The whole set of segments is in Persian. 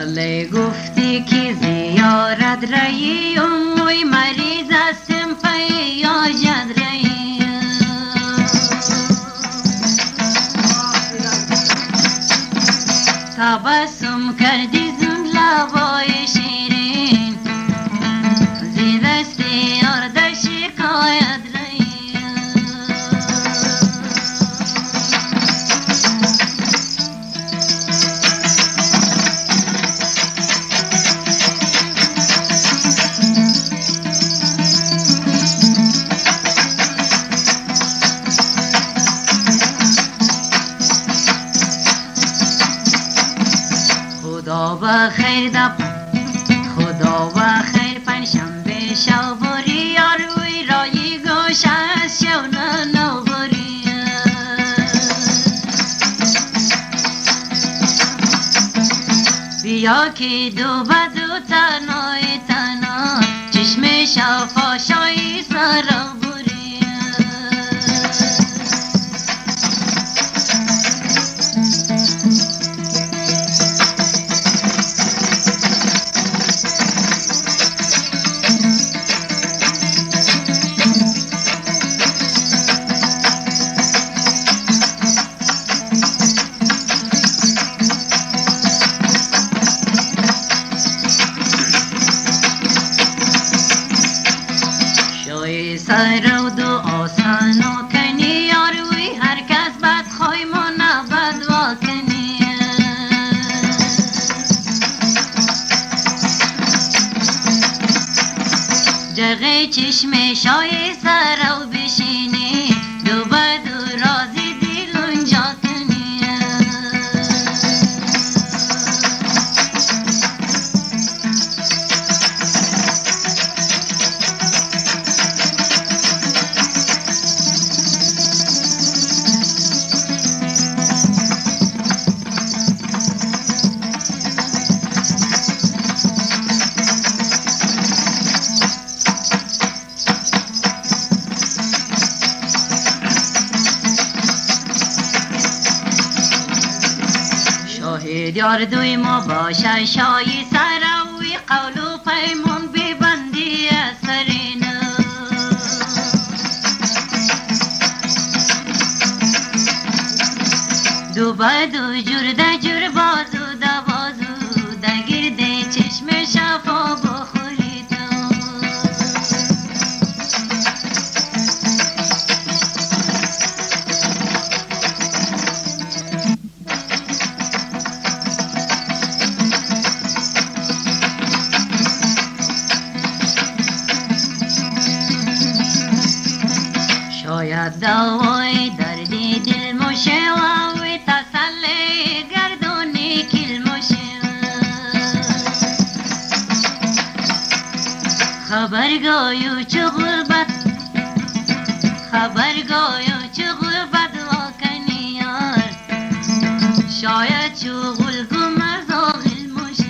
ولی گفتی که زیارت رایی موی مریض هستم پیاجت رایی تبسم کردی زن لبای شیرین زی دستی یارد شکایت رایی خدا و خیر دب خدا و خیر پنجشنبه شووری یاروی رایی گوش از شونه نووری بیا که دو بدو تنای تنا چشم شفا شایی سرا بوری سر و دو آسان و کنی یاروی هر کس بد خوی ما نبد و کنی جغه چشم شای سر و بشینی دو بد و رازی دیل اونجا کنی یار دوی ما باشه شایی سراوی قول و پیمون ببندی سرین دو با دو جور ده جور بازو ده بازو ده گرده چشم شفا بخوری تو شاید دوای دردی دل مشه و تسلی گردونی کل مشه خبرگاهی چه غربت خبرگاهی چه غربت واکنی یار شاید شغل گم از آغل مشه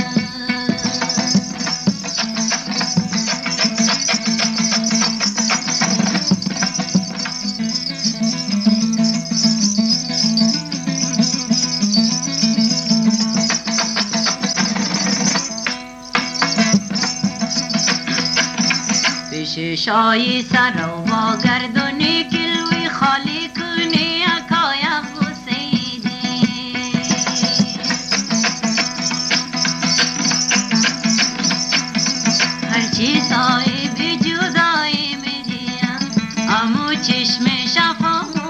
شایی سر و با گردونی کلوی خالی کنی اکایا حسیدی هرچی صاحب جدایی میدیم امو چشم شفا